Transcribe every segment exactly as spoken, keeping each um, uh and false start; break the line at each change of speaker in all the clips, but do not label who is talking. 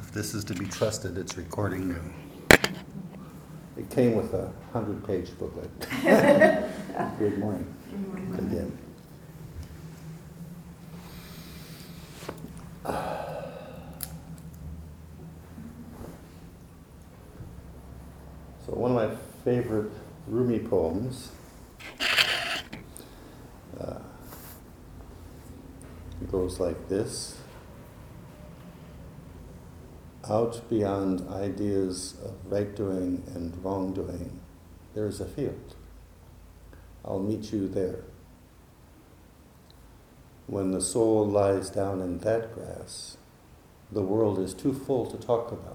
if this is to be trusted, it's recording now. It came with a hundred-page booklet. Good morning.
Good morning.
Again. So one of my favorite Rumi poems uh, goes like this. Out beyond ideas of right doing and wrongdoing, there is a field. I'll meet you there. When the soul lies down in that grass, the world is too full to talk about.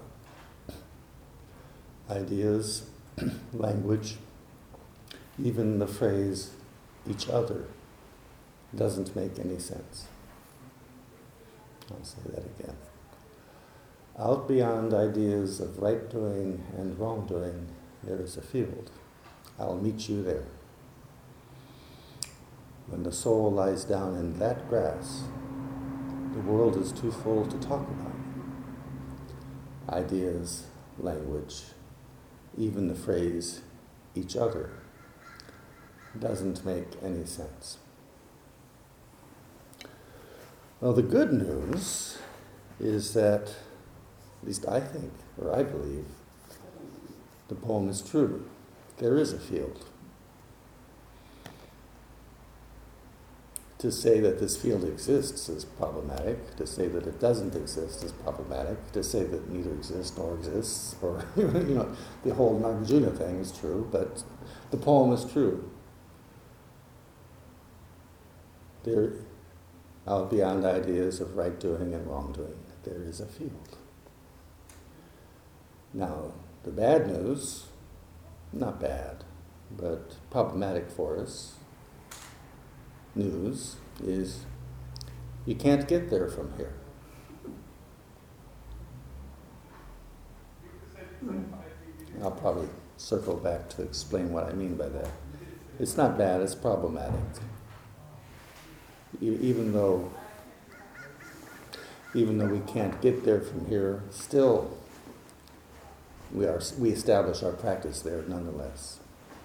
Ideas, language, even the phrase each other doesn't make any sense. I'll say that again. Out beyond ideas of right doing and wrongdoing, there is a field. I'll meet you there. When the soul lies down in that grass, the world is too full to talk about. Ideas, language, even the phrase each other doesn't make any sense. Well, the good news is that, at least I think, or I believe, the poem is true. There is a field. To say that this field exists is problematic. To say that it doesn't exist is problematic. To say that neither exists nor exists, or, you know, the whole Nagarjuna thing is true, but the poem is true. There, out beyond ideas of right doing and wrongdoing, there is a field. Now, the bad news, not bad, but problematic for us, news is you can't get there from here. I'll probably circle back to explain what I mean by that. It's not bad, it's problematic. E- even though even though we can't get there from here, still we are we establish our practice there nonetheless.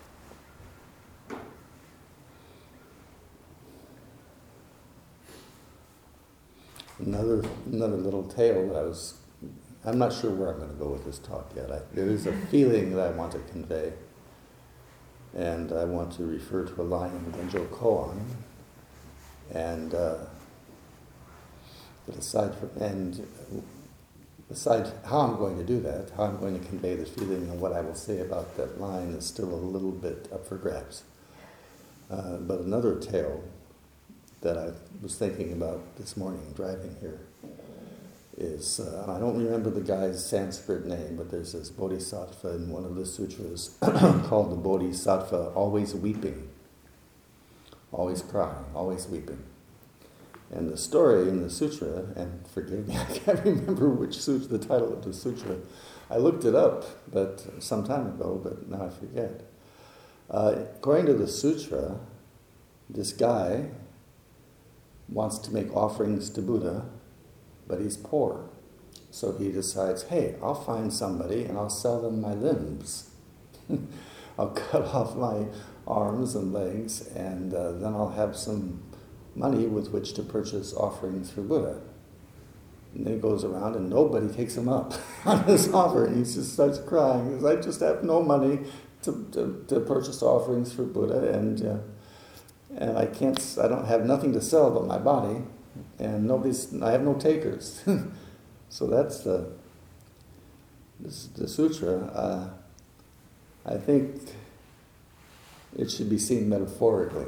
Another another little tale that I was, I'm not sure where I'm going to go with this talk yet. I, there is a feeling that I want to convey, and I want to refer to a line in Genjo Koan, and uh, but aside from, and aside how I'm going to do that, how I'm going to convey this feeling and what I will say about that line is still a little bit up for grabs. Uh, but another tale that I was thinking about this morning driving here is, uh, I don't remember the guy's Sanskrit name, but there's this bodhisattva in one of the sutras called the Bodhisattva always weeping, always crying, always weeping. And the story in the sutra, and forgive me, I can't remember which sutra, the title of the sutra. I looked it up but some time ago, but now I forget. Uh, according to the sutra, this guy wants to make offerings to Buddha, but he's poor. So he decides, hey, I'll find somebody and I'll sell them my limbs. I'll cut off my arms and legs, and uh, then I'll have some money with which to purchase offerings for Buddha. And then he goes around and nobody takes him up on his offer, and he just starts crying. He says, I just have no money to, to, to purchase offerings for Buddha, and uh, and I can't, I don't have nothing to sell but my body, and nobody's, I have no takers. So that's the, this, the sutra. Uh, I think it should be seen metaphorically.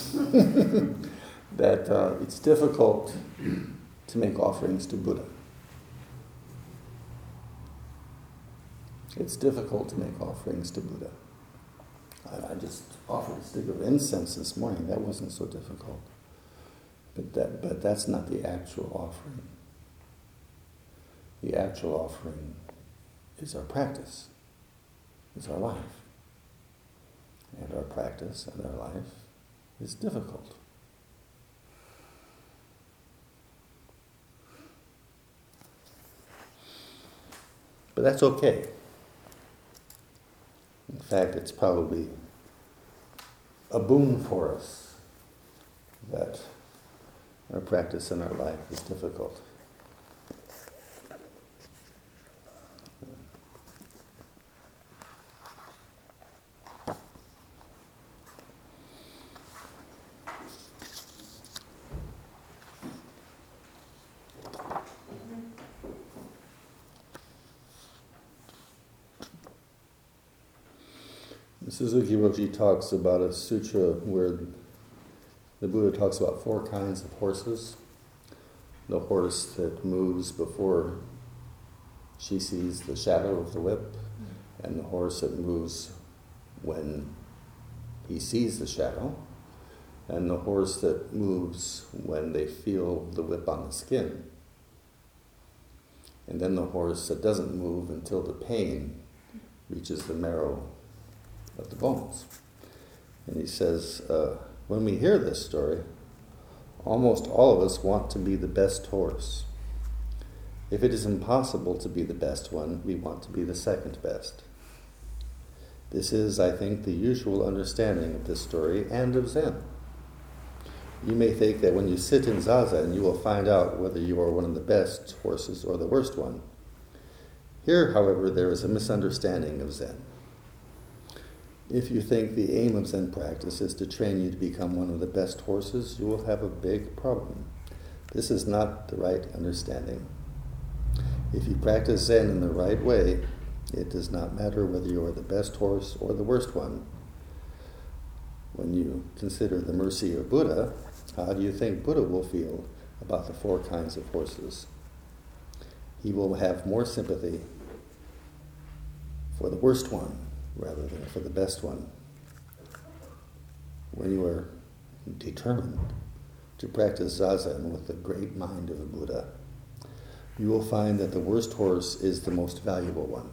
That uh, it's difficult to make offerings to Buddha. It's difficult to make offerings to Buddha. I, I just offered a stick of incense this morning. That wasn't so difficult. But that, but that's not the actual offering. The actual offering is our practice, is our life. And our practice and our life is difficult. that's okay. In fact, it's probably a boon for us that our practice in our life is difficult. Suzuki Roshi talks about a sutra where the Buddha talks about four kinds of horses. The horse that moves before she sees the shadow of the whip, and the horse that moves when he sees the shadow, and the horse that moves when they feel the whip on the skin, and then the horse that doesn't move until the pain reaches the marrow of the bones. And he says, uh, when we hear this story, almost all of us want to be the best horse. If it is impossible to be the best one, we want to be the second best. This is, I think, the usual understanding of this story and of Zen. You may think that when you sit in Zazen, you will find out whether you are one of the best horses or the worst one. Here, however, there is a misunderstanding of Zen. If you think the aim of Zen practice is to train you to become one of the best horses, you will have a big problem. This is not the right understanding. If you practice Zen in the right way, it does not matter whether you are the best horse or the worst one. When you consider the mercy of Buddha, how do you think Buddha will feel about the four kinds of horses? He will have more sympathy for the worst one rather than for the best one. When you are determined to practice Zazen with the great mind of the Buddha, you will find that the worst horse is the most valuable one.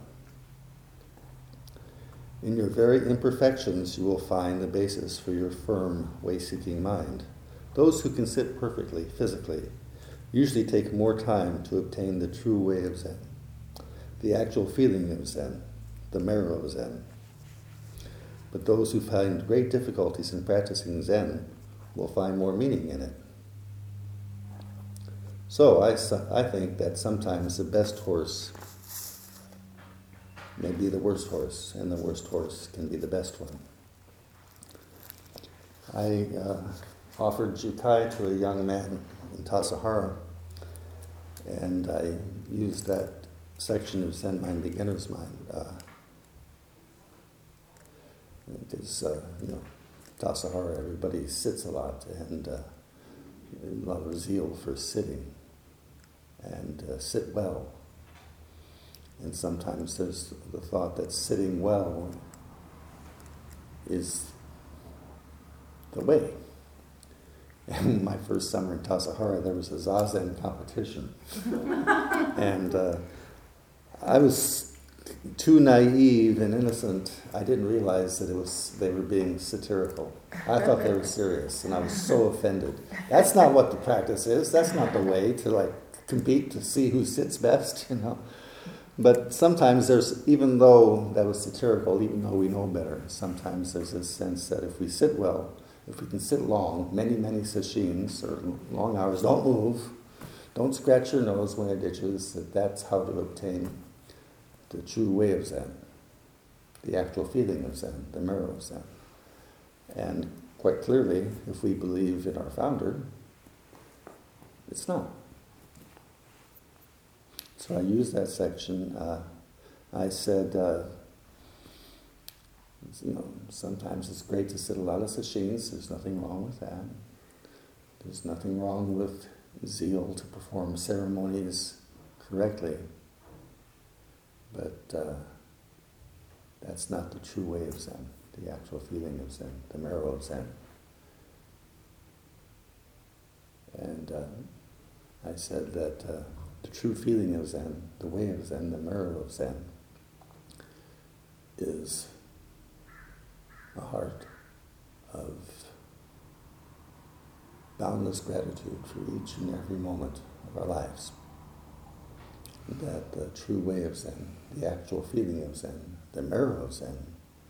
In your very imperfections, you will find the basis for your firm, way-seeking mind. Those who can sit perfectly, physically, usually take more time to obtain the true way of Zen, the actual feeling of Zen, the marrow of Zen. But those who find great difficulties in practicing Zen will find more meaning in it. So I, I think that sometimes the best horse may be the worst horse, and the worst horse can be the best one. I uh, offered Jukai to a young man in Tassajara, and I used that section of Zen Mind, Beginner's Mind. Uh, Because, uh, you know, Tassajara, everybody sits a lot, and uh, a lot of zeal for sitting, and uh, sit well. And sometimes there's the thought that sitting well is the way. And my first summer in Tassajara, there was a Zazen competition. and uh, I was too naive and innocent. I didn't realize that it was they were being satirical. I thought they were serious, and I was so offended. That's not what the practice is. That's not the way to like compete to see who sits best, you know. But sometimes there's, even though that was satirical, even though we know better, sometimes there's this sense that if we sit well, if we can sit long, many, many sesshins or long hours, don't move, don't scratch your nose when it itches, that that's how to obtain the true way of Zen, the actual feeling of Zen, the marrow of Zen. And quite clearly, if we believe in our founder, it's not. So I used that section. Uh, I said, uh, you know, sometimes it's great to sit a lot of sesshins. There's nothing wrong with that. There's nothing wrong with zeal to perform ceremonies correctly. But uh, that's not the true way of Zen, the actual feeling of Zen, the marrow of Zen. And uh, I said that uh, the true feeling of Zen, the way of Zen, the marrow of Zen, is a heart of boundless gratitude for each and every moment of our lives. that the true way of Zen, the actual feeling of Zen, the mirror of Zen,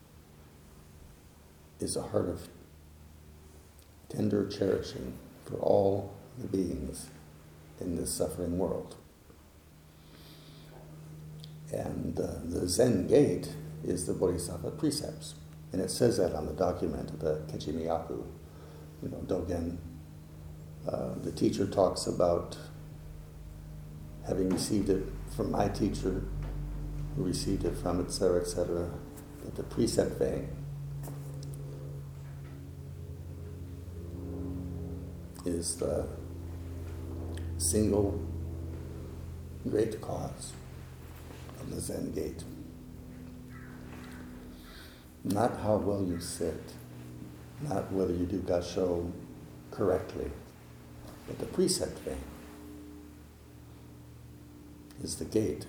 is a heart of tender cherishing for all the beings in this suffering world. And uh, the Zen gate is the Bodhisattva precepts. And it says that on the document of the Kechimiyaku. You know, Dogen, uh, the teacher talks about having received it from my teacher, who received it from, et cetera, et cetera. But the precept vein is the single great cause of the Zen gate. Not how well you sit, not whether you do gassho correctly, but the precept vein is the gate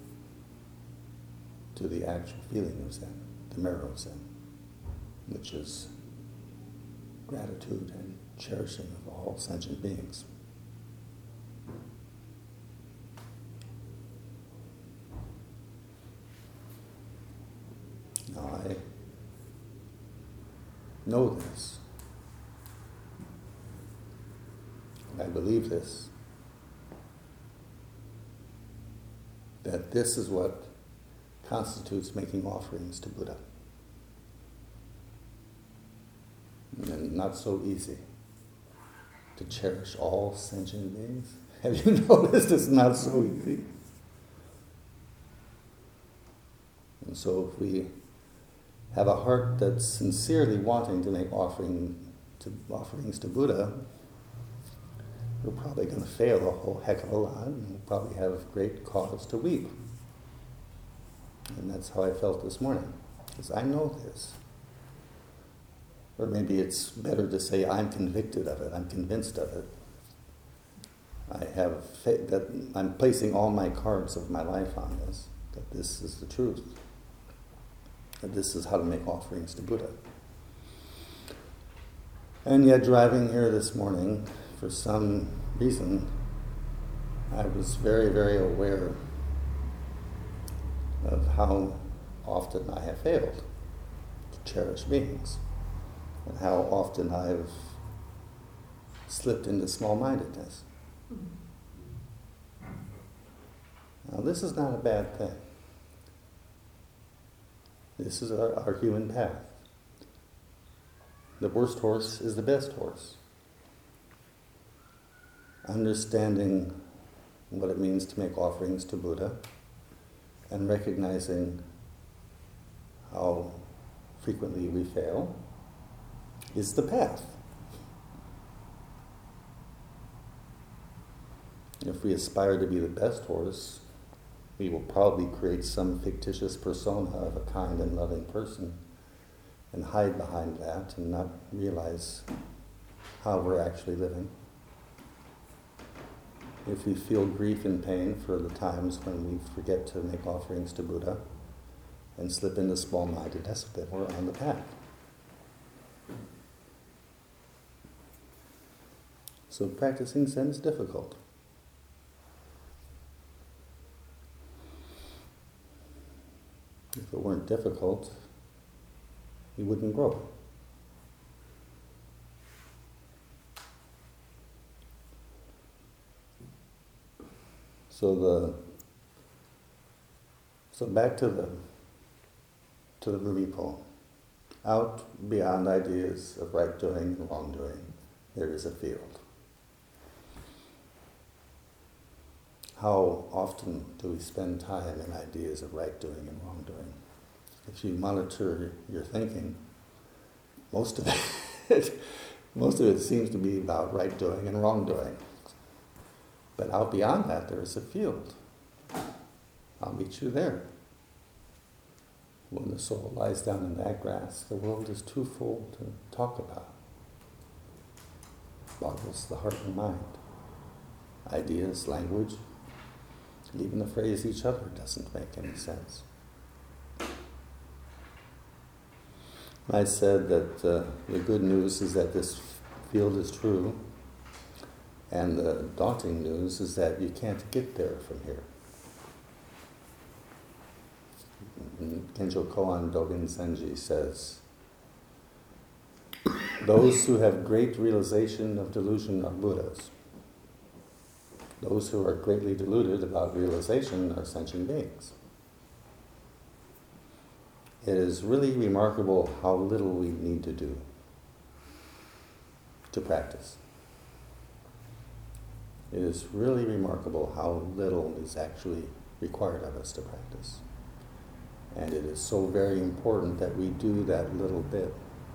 to the actual feeling of Zen, the mirror of Zen, which is gratitude and cherishing of all sentient beings. Now I know this. I believe this. That this is what constitutes making offerings to Buddha. And not so easy to cherish all sentient beings. Have you noticed it's not so easy? And so if we have a heart that's sincerely wanting to make offering to, offerings to Buddha, we're probably going to fail a whole heck of a lot, and we'll probably have great cause to weep. And that's how I felt this morning, because I know this. Or maybe it's better to say I'm convicted of it, I'm convinced of it. I have faith that I'm placing all my cards of my life on this, that this is the truth. That this is how to make offerings to Buddha. And yet driving here this morning, for some reason, I was very, very aware of how often I have failed to cherish beings, and how often I've slipped into small-mindedness. Now, this is not a bad thing. This is our, our human path. The worst horse is the best horse. Understanding what it means to make offerings to Buddha and recognizing how frequently we fail is the path. If we aspire to be the best horse, we will probably create some fictitious persona of a kind and loving person and hide behind that and not realize how we're actually living. If we feel grief and pain for the times when we forget to make offerings to Buddha and slip into small-mindedness, then we're on the path. So practicing Zen is difficult. If it weren't difficult, we wouldn't grow. So the so back to the to the Rumi poem. Out beyond ideas of right doing and wrong doing, there is a field. How often do we spend time in ideas of right doing and wrong doing? If you monitor your thinking, most of it most of it seems to be about right doing and wrong doing. But out beyond that, there is a field. I'll meet you there. When the soul lies down in that grass, the world is too full to talk about. Boggles the heart and mind. Ideas, language, even the phrase each other doesn't make any sense. I said that uh, the good news is that this field is true, and the daunting news is that you can't get there from here. Kenjo Koan Dogen Senji says, those who have great realization of delusion are Buddhas. Those who are greatly deluded about realization are sentient beings. It is really remarkable how little we need to do to practice. It is really remarkable how little is actually required of us to practice. And it is so very important that we do that little bit.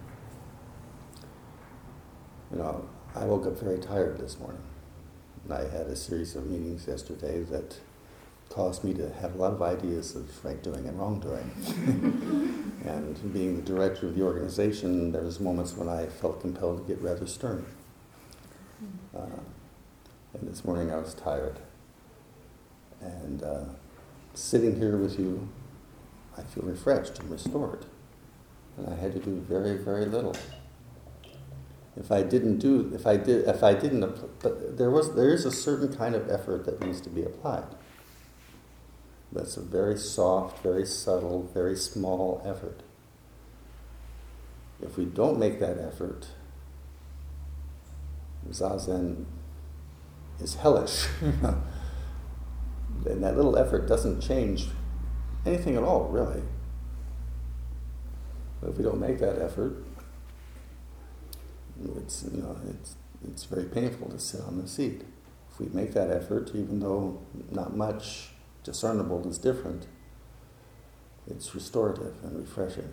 You know, I woke up very tired this morning. And I had a series of meetings yesterday that caused me to have a lot of ideas of right doing and wrong doing. And being the director of the organization, there was moments when I felt compelled to get rather stern. Uh, and this morning I was tired. And uh, sitting here with you, I feel refreshed and restored. And I had to do very, very little. If I didn't do, if I did, if I didn't, but there was, there is a certain kind of effort that needs to be applied. That's a very soft, very subtle, very small effort. If we don't make that effort, Zazen is hellish. And that little effort doesn't change anything at all, really. But if we don't make that effort, it's, you know, it's, it's very painful to sit on the seat. If we make that effort, even though not much discernible is different, it's restorative and refreshing.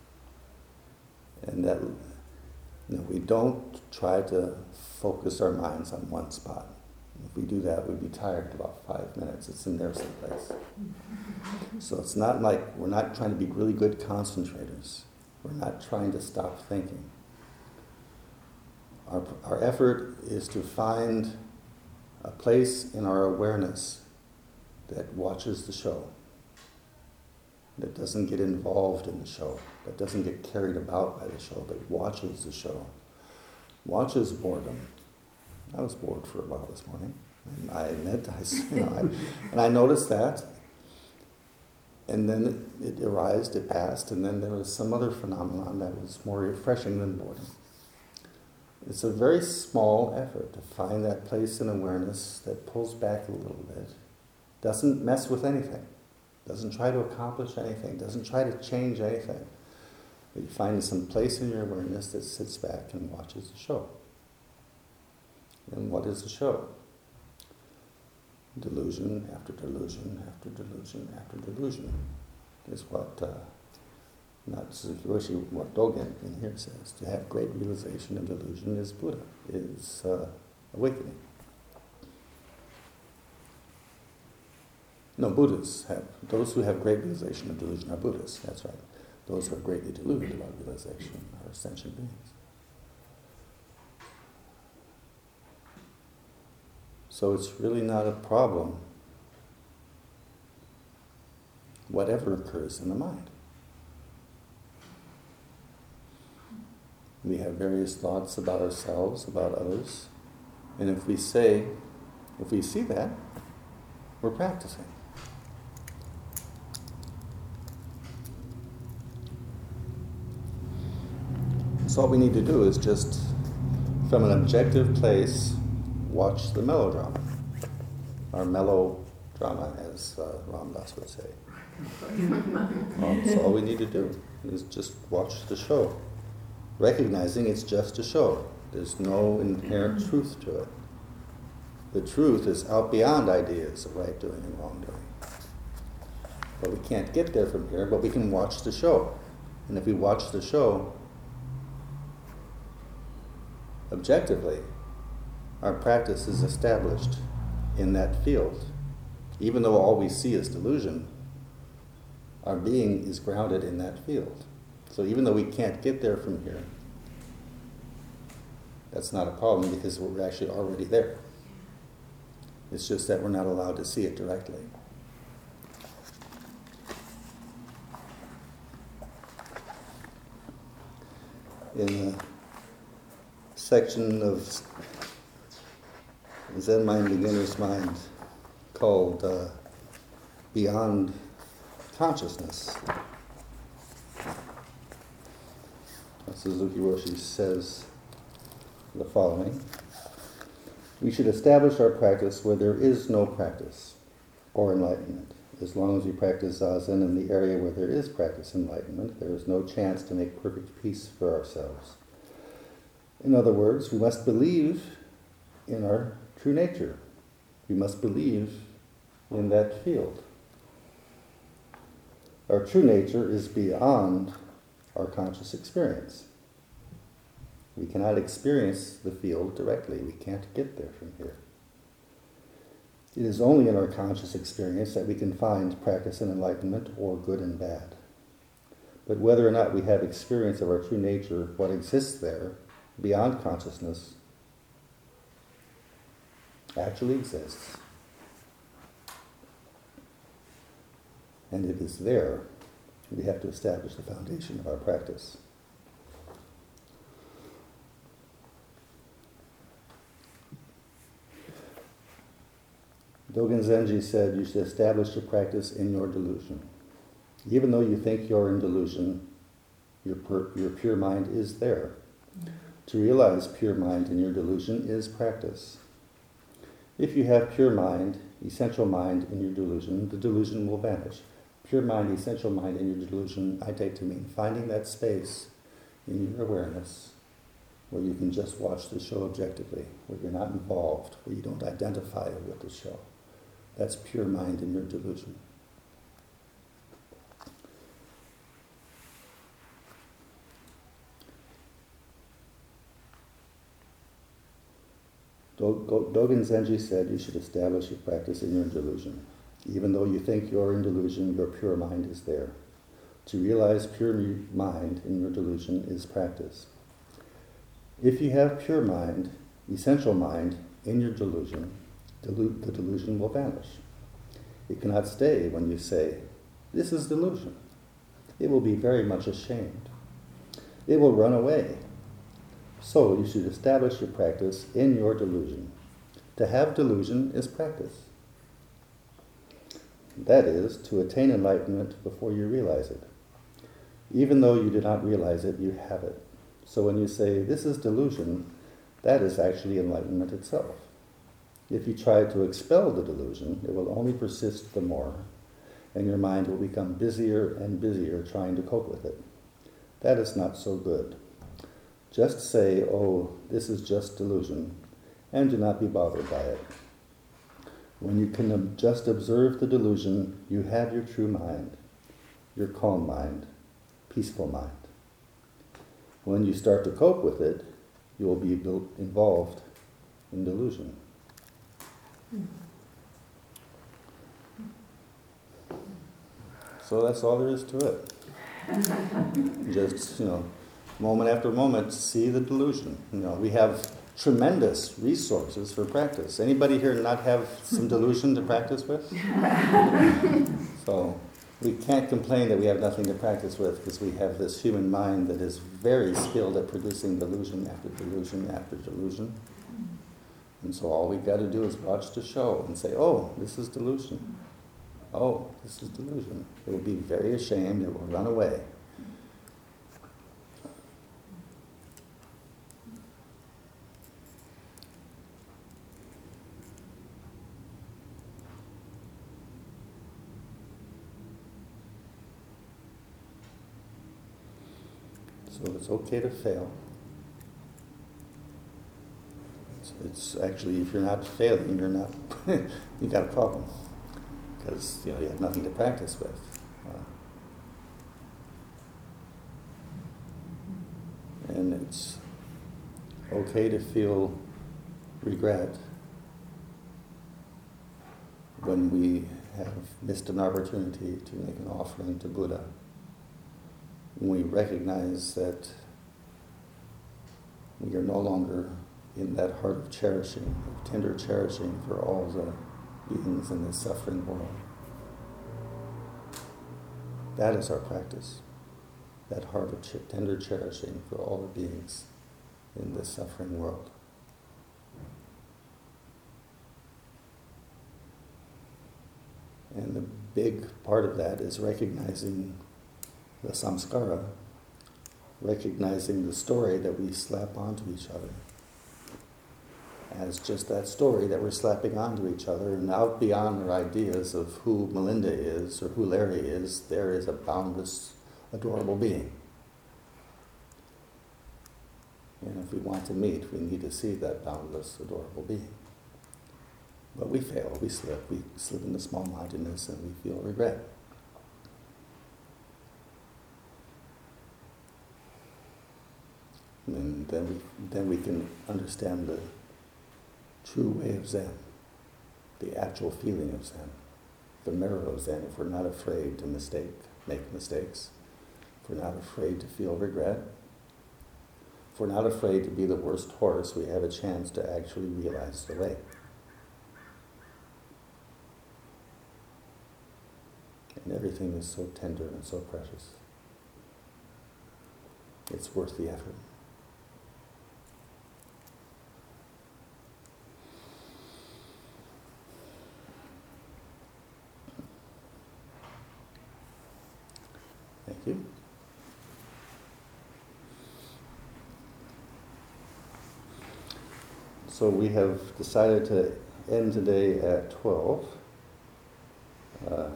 And that, you know, we don't try to focus our minds on one spot. If we do that, we'd be tired in about five minutes. It's in there someplace. So it's not like we're not trying to be really good concentrators. We're not trying to stop thinking. Our, our effort is to find a place in our awareness that watches the show, that doesn't get involved in the show, that doesn't get carried about by the show, but watches the show, watches boredom. I was bored for a while this morning, and I admit, I, you know, I, and I noticed that, and then it, it arised, it passed, and then there was some other phenomenon that was more refreshing than boredom. It's a very small effort to find that place in awareness that pulls back a little bit, doesn't mess with anything, doesn't try to accomplish anything, doesn't try to change anything. But you find some place in your awareness that sits back and watches the show. And what is the show? Delusion after delusion after delusion after delusion is what uh, not Suzuki, what Dogen in here says. To have great realization of delusion is Buddha, is uh, awakening. No, Buddhas have, those who have great realization of delusion are Buddhas, that's right. Those who are greatly deluded about realization are sentient beings. So it's really not a problem, whatever occurs in the mind. We have various thoughts about ourselves, about others, and if we say, if we see that, we're practicing. So all we need to do is just, from an objective place, watch the melodrama, or melodrama, as uh, Ram Dass would say. um, so all we need to do is just watch the show, recognizing it's just a show. There's no inherent truth to it. The truth is out beyond ideas of right doing and wrong doing. But we can't get there from here, but we can watch the show. And if we watch the show objectively, our practice is established in that field. Even though all we see is delusion, our being is grounded in that field. So even though we can't get there from here, that's not a problem because we're actually already there. It's just that we're not allowed to see it directly. In a section of Zen Mind, Beginner's Mind, called uh, Beyond consciousness. Suzuki Roshi says the following: we should establish our practice where there is no practice or enlightenment. As long as we practice Zazen in the area where there is practice enlightenment, there is no chance to make perfect peace for ourselves. In other words, we must believe in our true nature. We must believe in that field. Our true nature is beyond our conscious experience. We cannot experience the field directly. We can't get there from here. It is only in our conscious experience that we can find practice and enlightenment, or good and bad. But whether or not we have experience of our true nature, what exists there, beyond consciousness, actually exists. And it is there we have to establish the foundation of our practice. Dogen Zenji said, you should establish your practice in your delusion. Even though you think you're in delusion, your, per, your pure mind is there. To realize pure mind in your delusion is practice. If you have pure mind, essential mind in your delusion, the delusion will vanish. Pure mind, essential mind in your delusion, I take to mean finding that space in your awareness where you can just watch the show objectively, where you're not involved, where you don't identify with the show. That's pure mind in your delusion. Dogen Zenji said you should establish your practice in your delusion. Even though you think you're in delusion, your pure mind is there. To realize pure mind in your delusion is practice. If you have pure mind, essential mind, in your delusion, delu- the delusion will vanish. It cannot stay when you say, this is delusion. It will be very much ashamed. It will run away. So you should establish your practice in your delusion. To have delusion is practice. That is, to attain enlightenment before you realize it. Even though you do not realize it, you have it. So when you say, this is delusion, that is actually enlightenment itself. If you try to expel the delusion, it will only persist the more, and your mind will become busier and busier trying to cope with it. That is not so good. Just say, oh, this is just delusion, and do not be bothered by it. When you can just observe the delusion, you have your true mind, your calm mind, peaceful mind. When you start to cope with it, you will be involved in delusion. So that's all there is to it. Just, you know, moment after moment, see the delusion. You know, we have tremendous resources for practice. Anybody here not have some delusion to practice with? So we can't complain that we have nothing to practice with, because we have this human mind that is very skilled at producing delusion after delusion after delusion. And so all we've got to do is watch the show and say, oh, this is delusion. Oh, this is delusion. It will be very ashamed. It will run away. So it's okay to fail. It's, it's actually, if you're not failing, you're not, you've got a problem. Because, you know, you have nothing to practice with. Uh, and it's okay to feel regret when we have missed an opportunity to make an offering to Buddha. When we recognize that we are no longer in that heart of cherishing, of tender cherishing for all the beings in this suffering world. That is our practice, that heart of ch- tender cherishing for all the beings in this suffering world. And the big part of that is recognizing the samskara, recognizing the story that we slap onto each other as just that story that we're slapping onto each other, and out beyond our ideas of who Melinda is or who Larry is, there is a boundless, adorable being. And if we want to meet, we need to see that boundless, adorable being. But we fail, we slip, we slip into small-mindedness and we feel regret. And then we, then we can understand the true way of Zen, the actual feeling of Zen, the mirror of Zen, if we're not afraid to mistake, make mistakes, if we're not afraid to feel regret, if we're not afraid to be the worst horse, we have a chance to actually realize the way. And everything is so tender and so precious. It's worth the effort. Thank you. So we have decided to end today at twelve. Uh,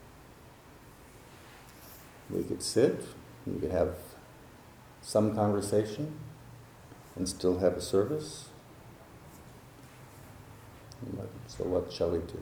we could sit, we could have some conversation and still have a service. So what shall we do?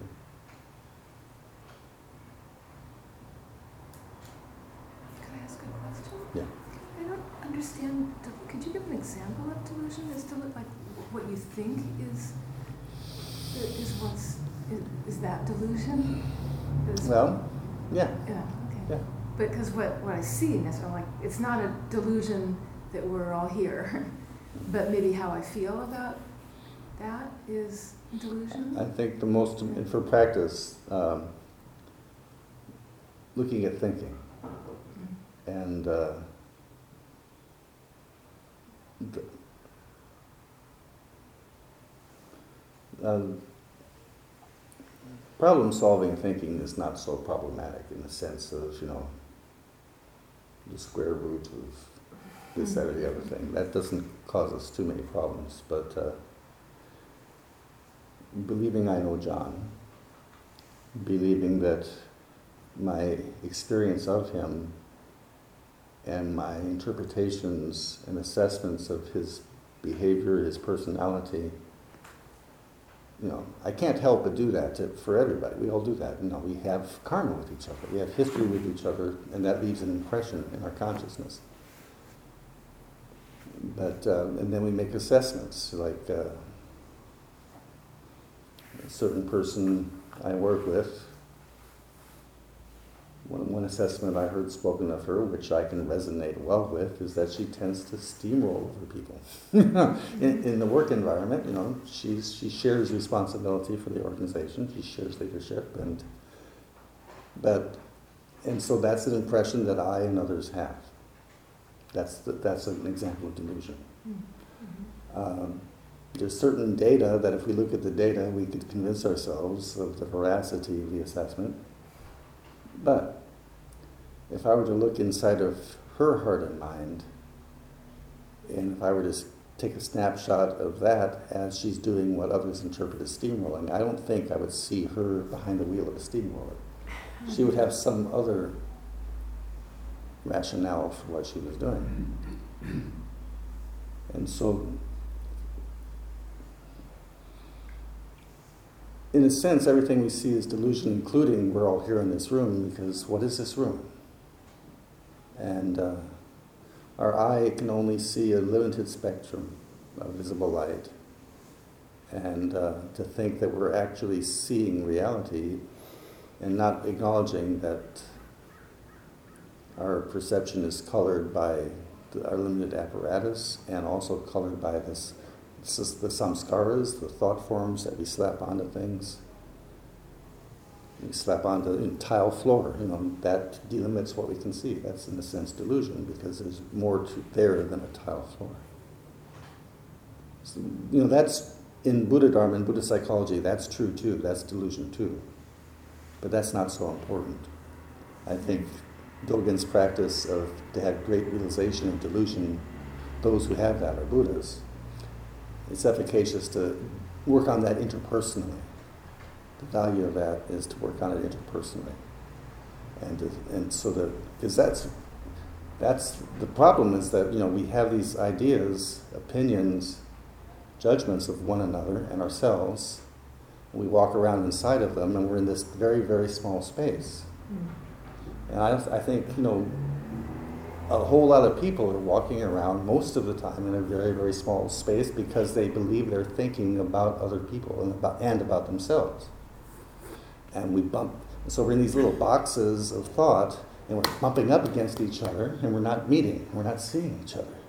Yeah.
I don't understand. Could you give an example of delusion? Is delu- like what you think is is what's is, is that delusion? Is,
Well, yeah.
Yeah. Okay.
Yeah.
Because what what I see in this, I'm like, it's not a delusion that we're all here, but maybe how I feel about that is delusion.
I think the most, and for practice, um, looking at thinking. And uh, the, um, problem-solving thinking is not so problematic in the sense of, you know, the square root of this, that, or the other thing. That doesn't cause us too many problems. But uh, believing I know John, believing that my experience of him and my interpretations and assessments of his behavior, his personality, you know, I can't help but do that to, for everybody. We all do that. You know, we have karma with each other. We have history with each other, and that leaves an impression in our consciousness. But um, and then we make assessments, like uh, a certain person I work with. One, one assessment I heard spoken of her, which I can resonate well with, is that she tends to steamroll over people. in, in the work environment, you know, she's, she shares responsibility for the organization, she shares leadership, and but and so that's an impression that I and others have. That's the, that's an example of delusion. Mm-hmm. Um, there's certain data that if we look at the data, we could convince ourselves of the veracity of the assessment. But if I were to look inside of her heart and mind, and if I were to take a snapshot of that as she's doing what others interpret as steamrolling, I don't think I would see her behind the wheel of a steamroller. She would have some other rationale for what she was doing. And so, in a sense, everything we see is delusion, including we're all here in this room, because what is this room? And uh, our eye can only see a limited spectrum of visible light. And uh, to think that we're actually seeing reality and not acknowledging that our perception is colored by the, our limited apparatus, and also colored by this the samskaras, the thought forms that we slap onto things. We slap onto you know, tile floor, you know, that delimits what we can see. That's in a sense delusion, because there's more to there than a tile floor. So, you know, that's in Buddha Dharma and Buddhist psychology, that's true too, that's delusion too. but that's not so important. I think Dogen's practice of to have great realization of delusion, those who have that are Buddhas. It's efficacious to work on that interpersonally. The value of that is to work on it interpersonally. And to, and so that, because that's, that's, the problem is that, you know, we have these ideas, opinions, judgments of one another and ourselves. We walk around inside of them and we're in this very, very small space. Mm. And I, I think, you know, a whole lot of people are walking around most of the time in a very, very small space because they believe they're thinking about other people and about, and about themselves. And we bump, so we're in these little boxes of thought and we're bumping up against each other and we're not meeting, we're not seeing each other.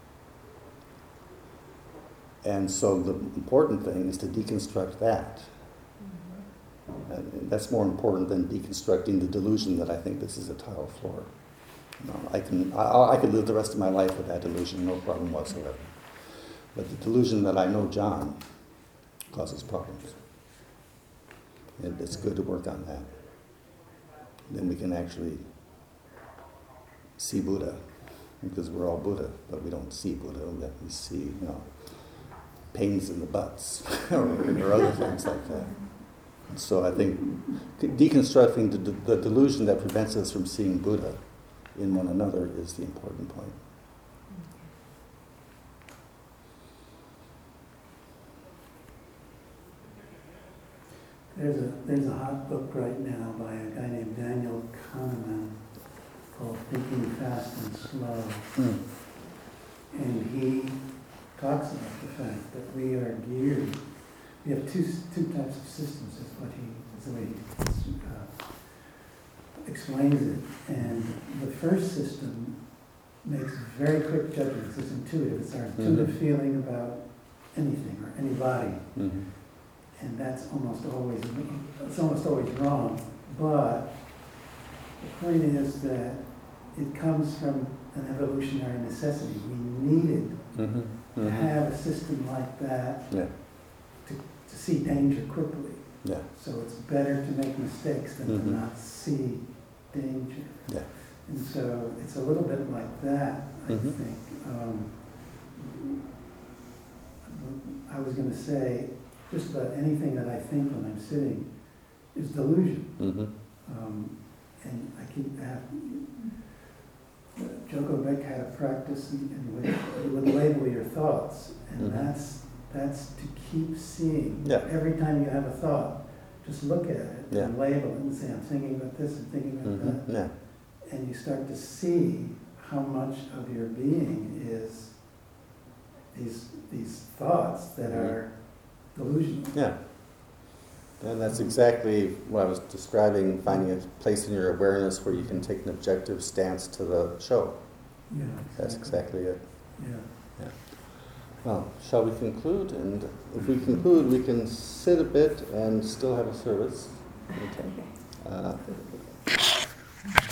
And so the important thing is to deconstruct that. Mm-hmm. And that's more important than deconstructing the delusion that I think this is a tile floor. No, I can I, I could live the rest of my life with that delusion, no problem whatsoever. But the delusion that I know John causes problems. And it's good to work on that. Then we can actually see Buddha, because we're all Buddha, but we don't see Buddha. We see, you know, pains in the butts or, or other things like that. And so I think deconstructing the, the delusion that prevents us from seeing Buddha in one another is the important point.
There's a there's a hot book right now by a guy named Daniel Kahneman called Thinking Fast and Slow. Mm. And he talks about the fact that we are geared. We have two two types of systems, is what he is the way he uh, explains it. And the first system makes very quick judgments. It's intuitive. It's our intuitive mm-hmm. feeling about anything or anybody. Mm-hmm. And that's almost always it's almost always wrong. But the point is that it comes from an evolutionary necessity. We needed mm-hmm. Mm-hmm. to have a system like that yeah. to, to see danger quickly. Yeah. So it's better to make mistakes than mm-hmm. to not see danger. Yeah. And so it's a little bit like that, I mm-hmm. think. Um, I was going to say, just about anything that I think when I'm sitting is delusion. Mm-hmm. Um, and I keep having, uh, Joko Beck had a practice in, in which you would label your thoughts, and mm-hmm. that's that's to keep seeing. Yeah. Every time you have a thought, just look at it yeah. and label it and say, I'm thinking about this and thinking about mm-hmm. that. Yeah. And you start to see how much of your being is these these thoughts that mm-hmm. are delusional.
Yeah. And that's exactly what I was describing, finding a place in your awareness where you can take an objective stance to the show.
Yeah. Exactly.
That's exactly it.
Yeah.
Yeah. Well, shall we conclude? And if we conclude, we can sit a bit and still have a service. Okay. Uh,